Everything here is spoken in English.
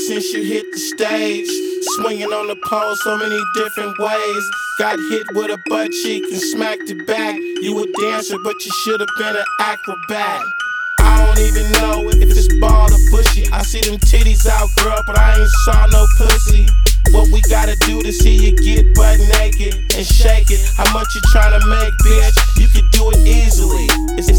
since you hit the stage. Swinging on the pole so many different ways. Got hit with a butt cheek and smacked it back. You a dancer, but you should've been an acrobat. I don't even know if it's bald or bushy. I see them titties out, girl, but I ain't saw no pussy. What we gotta do to see you get butt naked and shake it? How much you tryna make, bitch?